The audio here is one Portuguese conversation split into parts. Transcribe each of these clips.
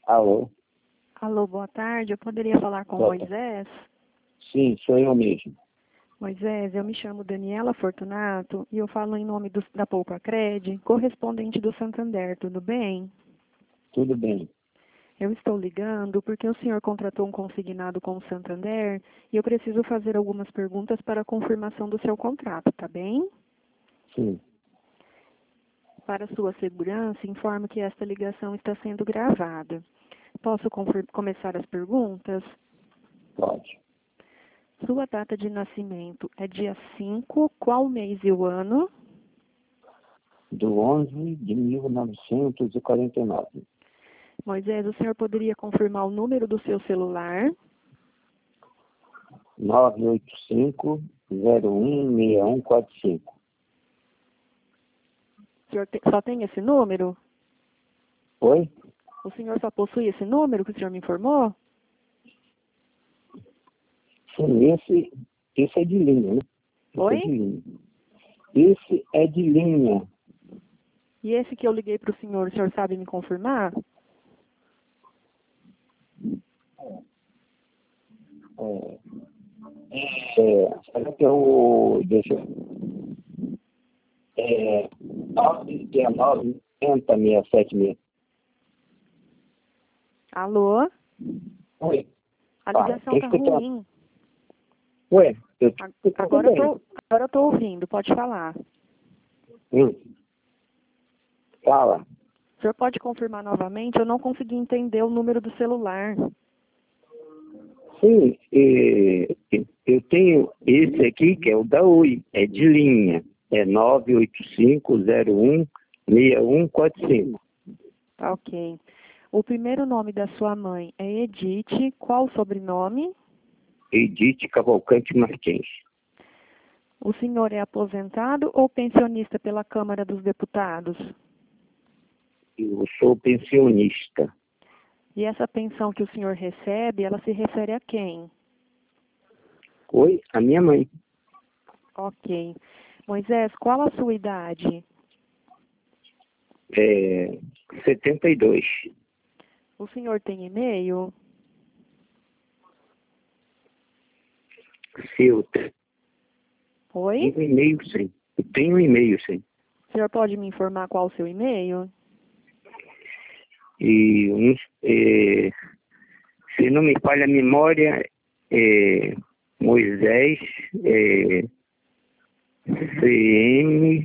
Alô? Alô, boa tarde. Eu poderia falar com Boa Moisés? Sim, sou eu mesmo. Moisés, eu me chamo Daniela Fortunato e eu falo em nome da Poupa-Cred, correspondente do Santander, tudo bem? Tudo bem. Eu estou ligando porque o senhor contratou um consignado com o Santander e eu preciso fazer algumas perguntas para a confirmação do seu contrato, tá bem? Sim, Para sua segurança, informo que esta ligação está sendo gravada. Posso começar as perguntas? pode. Sua data de nascimento é dia 5, qual mês e o ano? Do 11 de 1949. Moisés, o senhor poderia confirmar o número do seu celular? 985-016145. O senhor só tem esse número? Oi? O senhor só possui esse número que o senhor me informou? Sim, esse é de linha, né? Esse Oi? é de linha. Esse é de linha. E esse que eu liguei para o senhor sabe me confirmar? Será que eu... Deixa eu... 919 676. Alô? Oi? A Fala, ligação tô tá escutando. ruim. Ué, eu tô escutando Agora bem. eu tô ouvindo, pode falar. Hum, Fala. O senhor pode confirmar novamente? Eu não consegui entender o número do celular. Sim, eu tenho esse aqui, que é o da Oi, é de linha, é 985016145. Tá ok. O primeiro nome da sua mãe é Edith. Qual o sobrenome? Edith Cavalcante Martins. O senhor é aposentado ou pensionista pela Câmara dos Deputados? Eu sou pensionista. E essa pensão que o senhor recebe, ela se refere a quem? Oi, a minha mãe. Ok. Moisés, qual a sua idade? É 72. O senhor tem e-mail? Se eu tenho Oi? um e-mail, sim. Eu tenho um e-mail, sim. O senhor pode me informar qual o seu e-mail? E se não me falha a memória, Moisés, CM,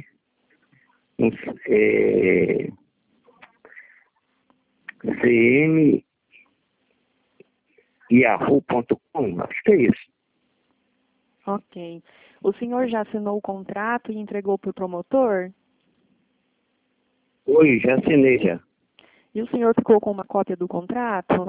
é, CM yahoo.com, acho que é isso. Ok. O senhor já assinou o contrato e entregou para o promotor? Oi, já assinei já. E o senhor ficou com uma cópia do contrato?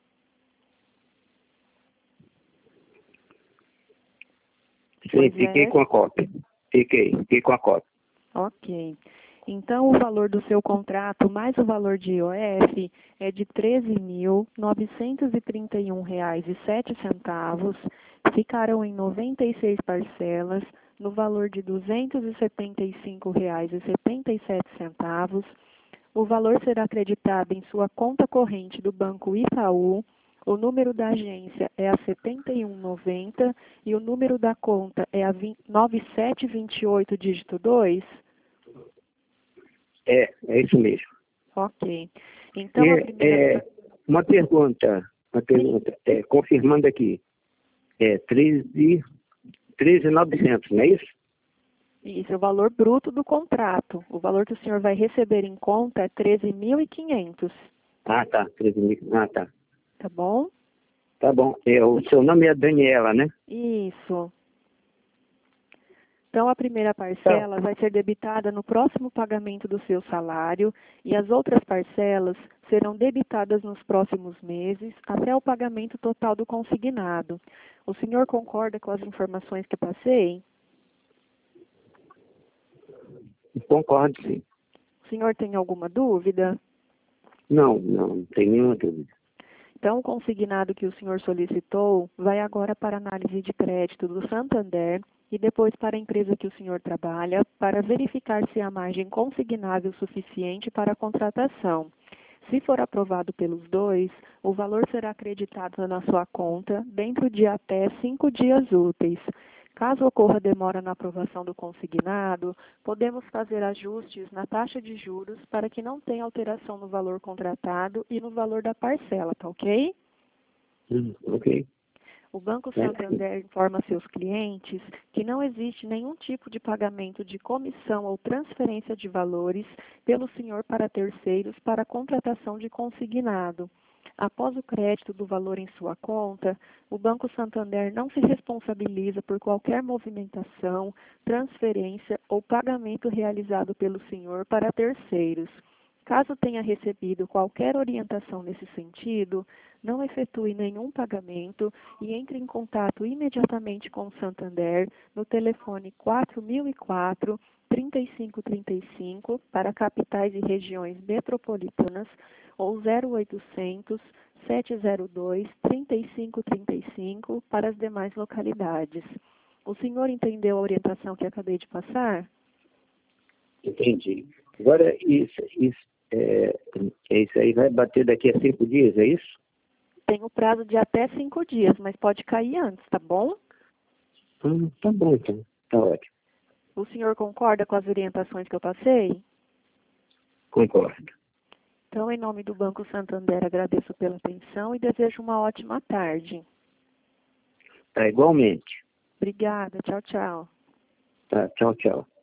Sim, fiquei Moisés? com a cópia. Fiquei com a cópia. Ok. Então, o valor do seu contrato mais o valor de IOF é de R$ 13.931,07. Ficarão em 96 parcelas, no valor de R$ 275,77. O valor será acreditado em sua conta corrente do Banco Itaú. O número da agência é a 7190 e o número da conta é a 9728, dígito 2. É isso mesmo. Ok. Então, a primeira... Uma pergunta, Sim, confirmando aqui, 13.900, não é isso? isso é o valor bruto do contrato. O valor que o senhor vai receber em conta é 13.500, Ah, tá, 13.000, tá. tá bom? Tá bom, o seu nome é Daniela, né? Isso. Então, a primeira Tá. parcela vai ser debitada no próximo pagamento do seu salário e as outras parcelas serão debitadas nos próximos meses até o pagamento total do consignado. O senhor concorda com as informações que passei? Concordo, sim. O senhor tem alguma dúvida? Não tem nenhuma dúvida. Então, o consignado que o senhor solicitou vai agora para análise de crédito do Santander e depois para a empresa que o senhor trabalha para verificar se há margem consignável suficiente para a contratação. Se for aprovado pelos dois, o valor será acreditado na sua conta dentro de até 5 dias úteis. Caso ocorra demora na aprovação do consignado, podemos fazer ajustes na taxa de juros para que não tenha alteração no valor contratado e no valor da parcela, tá ok? Ok. O Banco Santander informa seus clientes que não existe nenhum tipo de pagamento de comissão ou transferência de valores pelo senhor para terceiros para a contratação de consignado. Após o crédito do valor em sua conta, o Banco Santander não se responsabiliza por qualquer movimentação, transferência ou pagamento realizado pelo senhor para terceiros. Caso tenha recebido qualquer orientação nesse sentido, não efetue nenhum pagamento e entre em contato imediatamente com o Santander no telefone 4004-3535 para capitais e regiões metropolitanas ou 0800-702-3535 para as demais localidades. O senhor entendeu a orientação que acabei de passar? Entendi. Agora, isso aí vai bater daqui a 5 dias, é isso? Tem o prazo de até 5 dias, mas pode cair antes, tá bom? Tá bom, então. Tá ótimo. O senhor concorda com as orientações que eu passei? Concordo. Então, em nome do Banco Santander, agradeço pela atenção e desejo uma ótima tarde. Tá, igualmente. Obrigada. Tchau, tchau. Tá, tchau, tchau.